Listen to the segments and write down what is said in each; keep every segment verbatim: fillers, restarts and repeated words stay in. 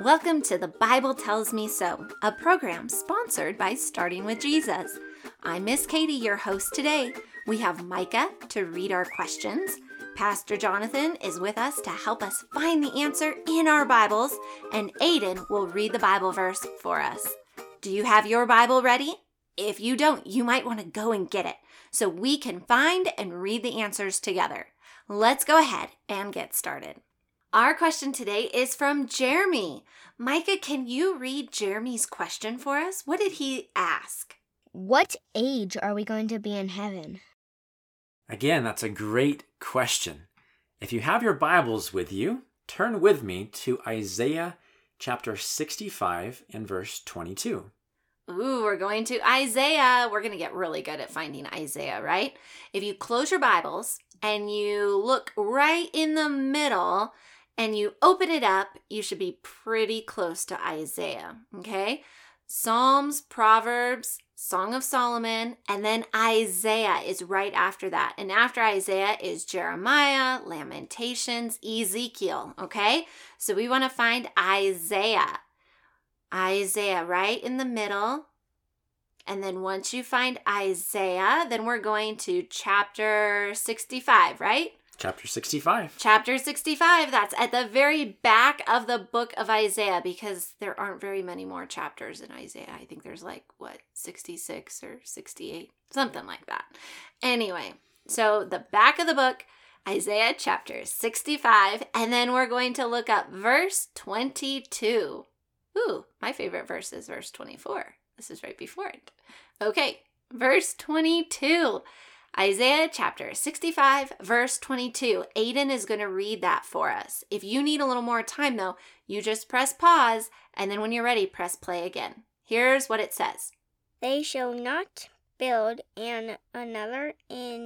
Welcome to The Bible Tells Me So, a program sponsored by Starting with Jesus. I'm Miss Katie, your host today. We have Micah to read our questions. Pastor Jonathan is with us to help us find the answer in our Bibles, and Aiden will read the Bible verse for us. Do you have your Bible ready? If you don't, you might want to go and get it so we can find and read the answers together. Let's go ahead and get started. Our question today is from Jeremy. Micah, can you read Jeremy's question for us? What did he ask? What age are we going to be in heaven? Again, that's a great question. If you have your Bibles with you, turn with me to Isaiah chapter sixty-five and verse twenty-two. Ooh, we're going to Isaiah. We're going to get really good at finding Isaiah, right? If you close your Bibles and you look right in the middle and you open it up, you should be pretty close to Isaiah, okay? Psalms, Proverbs, Song of Solomon, and then Isaiah is right after that. And after Isaiah is Jeremiah, Lamentations, Ezekiel, okay? So we want to find Isaiah. Isaiah right in the middle. And then once you find Isaiah, then we're going to chapter sixty-five, right? Chapter sixty-five. Chapter sixty-five. That's at the very back of the book of Isaiah because there aren't very many more chapters in Isaiah. I think there's like, what, sixty-six or sixty-eight? Something like that. Anyway, so the back of the book, Isaiah chapter sixty-five, and then we're going to look up verse twenty-two. Ooh, my favorite verse is verse twenty-four. This is right before it. Okay, verse twenty-two. Isaiah chapter sixty-five, verse twenty-two. Aiden is going to read that for us. If you need a little more time, though, you just press pause, and then when you're ready, press play again. Here's what it says. They shall not build and another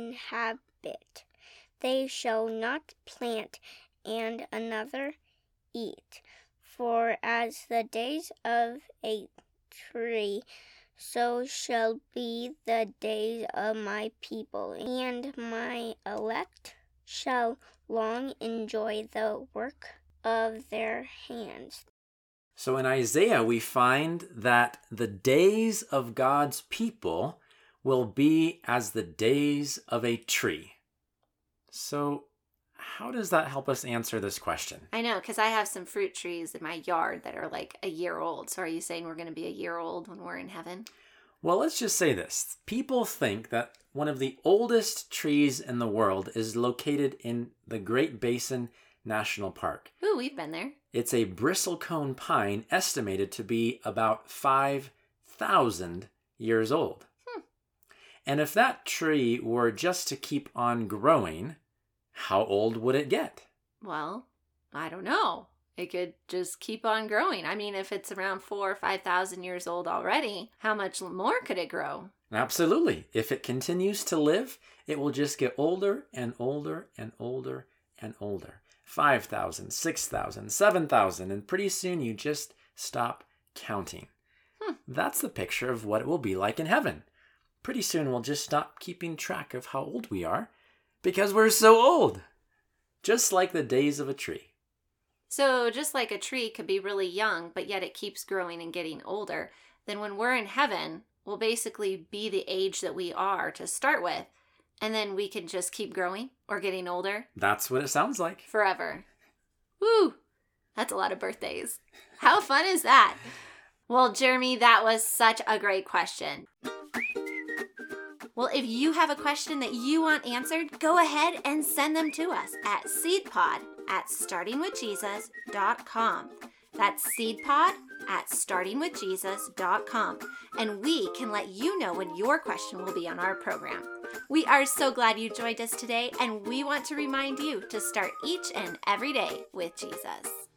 inhabit. They shall not plant and another eat. For as the days of a tree, so shall be the days of my people, and my elect shall long enjoy the work of their hands. So in Isaiah, we find that the days of God's people will be as the days of a tree. So how does that help us answer this question? I know, because I have some fruit trees in my yard that are like a year old. So are you saying we're going to be a year old when we're in heaven? Well, let's just say this. People think that one of the oldest trees in the world is located in the Great Basin National Park. Ooh, we've been there. It's a bristlecone pine estimated to be about five thousand years old. Hmm. And if that tree were just to keep on growing, how old would it get? Well, I don't know. It could just keep on growing. I mean, if it's around four or five thousand years old already, how much more could it grow? Absolutely. If it continues to live, it will just get older and older and older and older. five thousand, six thousand, seven thousand, and pretty soon you just stop counting. Hmm. That's the picture of what it will be like in heaven. Pretty soon we'll just stop keeping track of how old we are because we're so old. Just like the days of a tree. So just like a tree could be really young, but yet it keeps growing and getting older, then when we're in heaven, we'll basically be the age that we are to start with, and then we can just keep growing or getting older. That's what it sounds like. Forever. Woo! That's a lot of birthdays. How fun is that? Well, Jeremy, that was such a great question. Well, if you have a question that you want answered, go ahead and send them to us at seedpod at starting with jesus dot com. That's seedpod at starting with jesus dot com. And we can let you know when your question will be on our program. We are so glad you joined us today, and we want to remind you to start each and every day with Jesus.